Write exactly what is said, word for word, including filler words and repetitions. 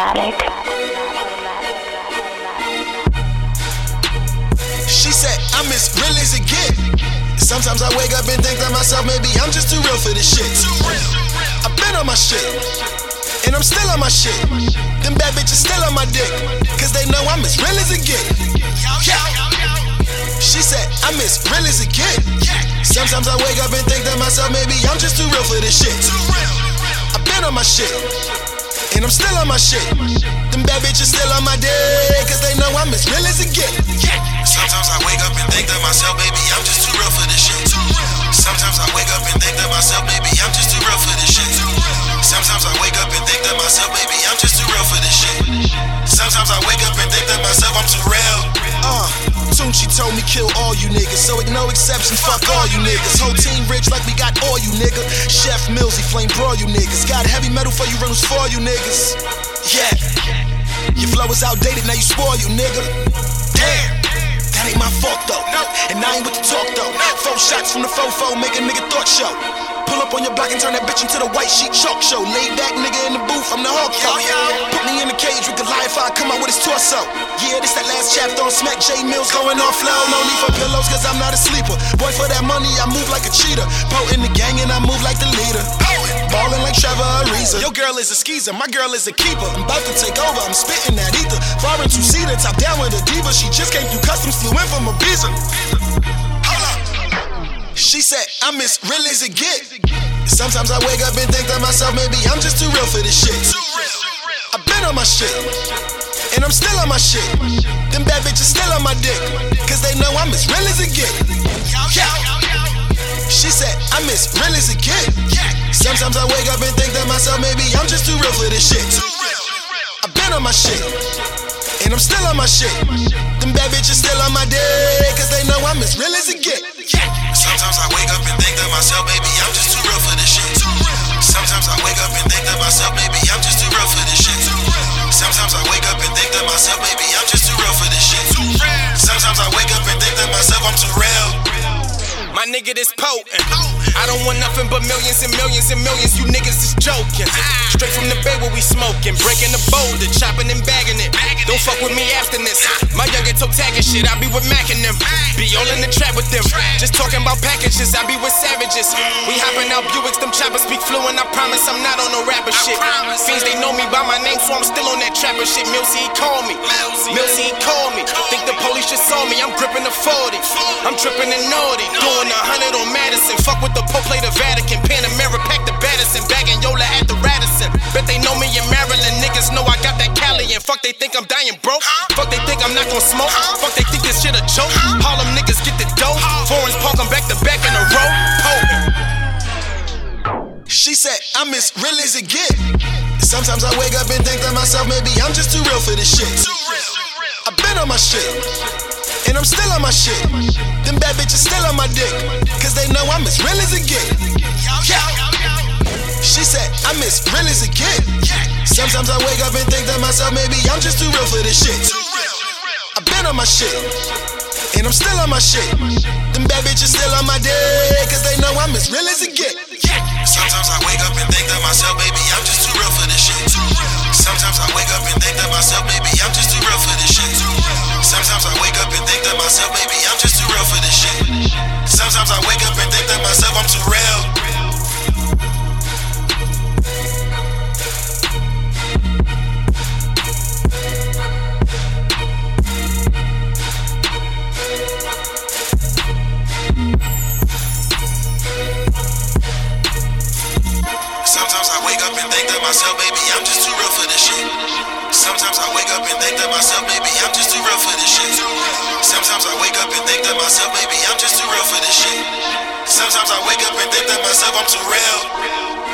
Automatic. She said, I'm as real as it get. Sometimes I wake up and think to myself, maybe I'm just too real for this shit. I've been on my shit, and I'm still on my shit. Them bad bitches still on my dick, cause they know I'm as real as it get. Yeah. She said, I'm as real as it get. Sometimes I wake up and think to myself, maybe I'm just too real for this shit. I've been on my shit, and I'm still on my shit. Them bad bitches still on my dick, cause they know I'm as real as it get. Sometimes I wake up and think to myself, baby, I'm just too real for this shit. Sometimes I wake up and think to myself, baby, I'm just too real for this shit. Sometimes I wake up and think to myself, baby, I'm just too real for this shit. Sometimes I wake up and think to myself, I'm too real. Uh, soon she told me kill all you niggas, so with no exception, fuck all you niggas. Whole team rich like we got all you nigga. Chef Millsy, flame brawl you niggas. Got heavy metal for you rentals for you niggas. Yeah, your flow is outdated, now you spoil you nigga. Damn. That ain't my fault though, and I ain't with the talk though. Four shots from the fofo, make a nigga thought show. Pull up on your block and turn that bitch into the white sheet chalk show. Laid back nigga in the booth, I'm the Hawk though. Put me in the cage with Goliath, I come out with his torso. Yeah, this that last chapter on Smack J Mills going off low. No need for pillows cause I'm not a sleeper. Boy, for that money I move like a cheater. Po in the gang and I move like the leader. Ballin' like Trevor Ariza. Your girl is a skeezer, my girl is a keeper. I'm about to take over, I'm spitting that ether. Foreign two-seater, top down with a diva. She just came through customs, flew in from Ibiza. Hold up. She said, I'm as real as it get. Sometimes I wake up and think to myself, maybe I'm just too real for this shit. I've been on my shit, and I'm still on my shit. Them bad bitches still on my dick, cause they know I'm as real as it get. Yeah. She said, I'm as real as it get. Sometimes I wake up and think to myself, maybe I'm just too real for this shit. I've been on my shit, and I'm still on my shit. Them bad bitches still on my dick, cause they know I'm as real as it get. Sometimes I wake up and think to myself, baby, I'm just too real for this shit. Sometimes I wake up and think to myself, baby, I'm just too real for this shit. Sometimes I wake up and think to myself, baby, I'm just too real for this shit. Sometimes I wake up and think to myself, I'm too real. My nigga, this potent. I don't want nothing but millions and millions and millions. You niggas is joking. Straight from the bay where we smoking, breaking the boulder, chopping and bagging it. Don't fuck with me after this. My youngin' toe tagging shit. I be with Mac and them. Be all in the trap with them. Just talking about packages. I be with savages. We hopping out Buicks. Them choppers speak fluent. I promise I'm not on no rapper shit. Fiends they know me by my name, so I'm still on that trapper shit. Millsy he call me. Millsy he call me. Think the police just saw me. I'm gripping the forty. I'm tripping and naughty. Doing a hundred on Madison. Fuck with the Pope, play the Vatican. Panamera, pack the Baddison. Bagging Yola at the Radisson. Bet they know me in Maryland. Niggas know I got that Cali. And fuck they think I'm dying broke. Fuck they think I'm not gon' smoke. Fuck they think this shit a joke. Harlem niggas get the dough. Foreigns park them back to back in a row. Potent. She said, I'm as real as it get. Sometimes I wake up and think to myself, maybe I'm just too real for this shit. I've been on my shit, and I'm still on my shit. Them bad bitches still on my dick, cause they know I'm as real as it get. Yeah. She said, I'm as real as it get. Sometimes I wake up and think to myself, maybe I'm just too real for this shit. I've been on my shit, and I'm still on my shit. Them bad bitches still on my dick, cause they know I'm as real as it get. Sometimes I wake up and think to myself, baby, I'm just too real for this shit. Sometimes I wake up and think to myself, baby, I'm just too real for this shit. Sometimes I wake up and think to myself, baby, I'm just too real for this shit. Sometimes I wake up and think to myself, I'm too real. Sometimes I wake up and think to myself, baby, I'm just too real for this shit. Sometimes I wake up and think to myself, baby, I'm just too real for this shit. Sometimes I wake up and think to myself, baby, I'm just too real for this shit. Sometimes I wake up and think to myself, I'm too real.